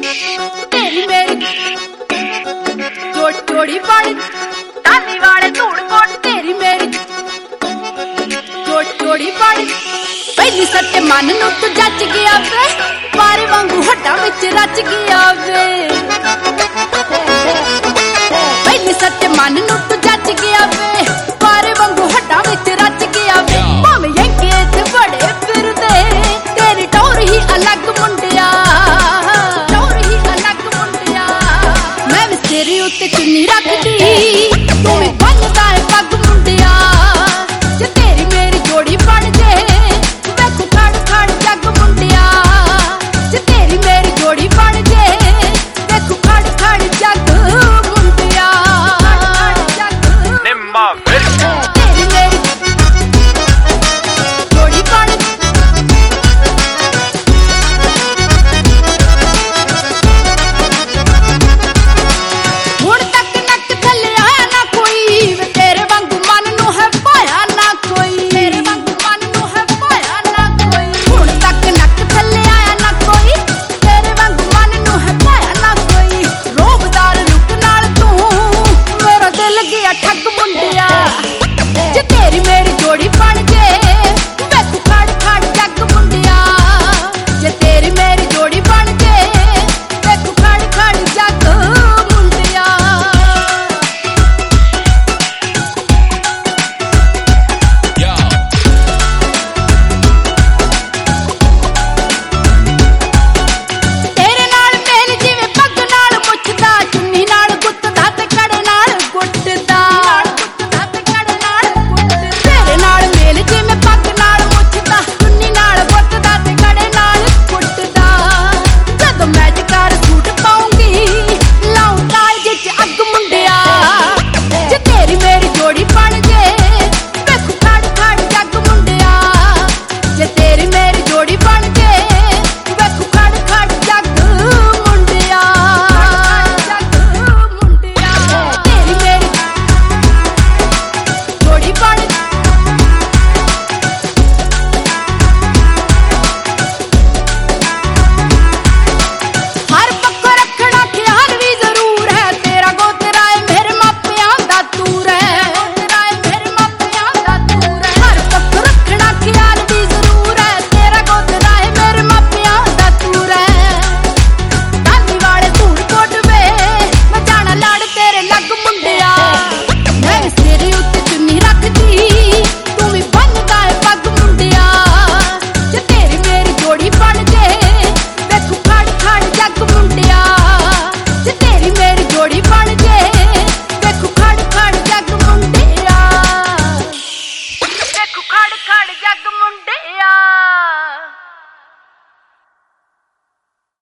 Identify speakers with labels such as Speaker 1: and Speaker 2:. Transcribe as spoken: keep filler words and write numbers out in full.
Speaker 1: तेरी मेरी जोड़ जोड़ी वाली डाली वाले धूड़ कोट तेरी मेरी जोड़ जोड़ी वाली पहली सट्टे मन नू तू जच गया वे पारे वांगू हड्डां विच रच गया वे पहली सट्टे मन नू